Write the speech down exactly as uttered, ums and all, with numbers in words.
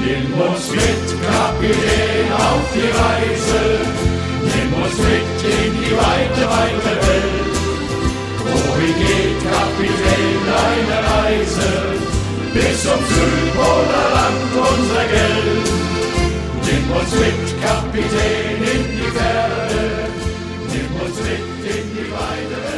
Nimm uns mit, Kapitän, auf die Reise. Nimm uns mit in die weite, weite Welt. Wohin geht, Kapitän, deine Reise? Bis zum Südpolarland unser Geld. Nimm uns mit, Kapitän, in die Ferne. Nimm uns mit in die weite Welt.